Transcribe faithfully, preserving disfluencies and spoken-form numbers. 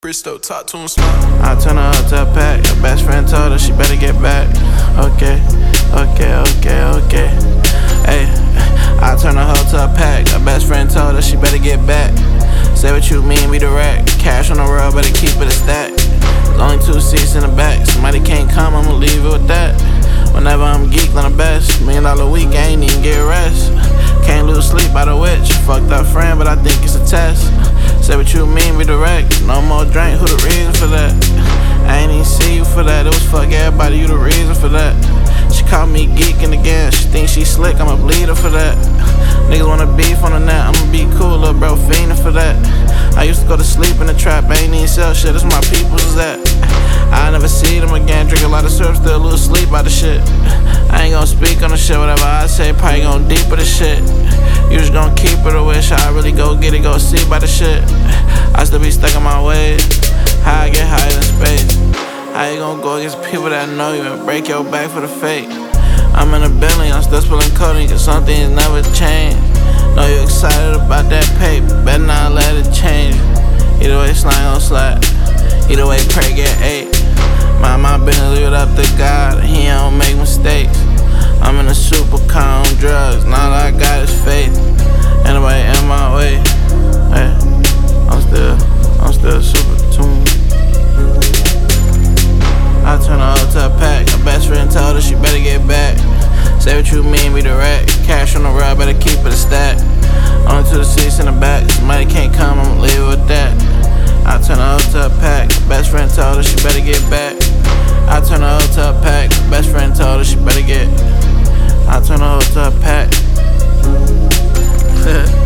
Bristow, talk to him smart. I turn her up to a pack. Her best friend told her she better get back. Okay, okay, okay, okay. Hey, I turn her up to a pack. Her best friend told her she better get back. Say what you mean, we direct. Cash on the road, better keep it a stack. There's only two seats in the back. Somebody can't come, I'ma leave it with that. Whenever I'm geeked on the best. Million dollar week, I ain't even get rest. Can't lose sleep by the witch. Fucked up friend, but I think it's a test. Say what you mean, we direct. No more drink, who the reason for that? I ain't even see you for that. It was fuck everybody, you the reason for that. She called me geeking again. She think she slick, I'ma bleed her for that. Niggas wanna beef on the net, I'ma be cool, little bro, fiending for that. I used to go to sleep in the trap, I ain't even sell shit, that's where my peoples is at. I never see them again, drink a lot of syrup, still lose sleep by the shit. I ain't gon' speak on the shit, whatever I say, probably gon' deep with the shit. You just gon' keep it a wish, I really go get it, go see by the shit. I still be stuck in my ways, how I get higher than space. How you gon' go against people that know you and break your back for the fake? I'm in a Bentley, I'm still spilling codeine, cause some things never change. Know you excited about that paper, better not let it change. Either way, slime gon' slap. Either way, pray get eight. Mind my business, leave it up to God, he don't make mistakes. I'm in a super car on drugs, now all I got is faith. Anyway, in my way, hey, I'm still, I'm still super tuned. I turn her up to a pack, her best friend told her she better get back. Say what you mean, we direct. Cash on the road, better keep it a stack. Only two seats in the back, somebody can't come, I'ma leave it with that. I turn her up to a pack, her best friend told her she better get back. I turn her up to a pack, her best friend told her she better get. I turn her up to a pack.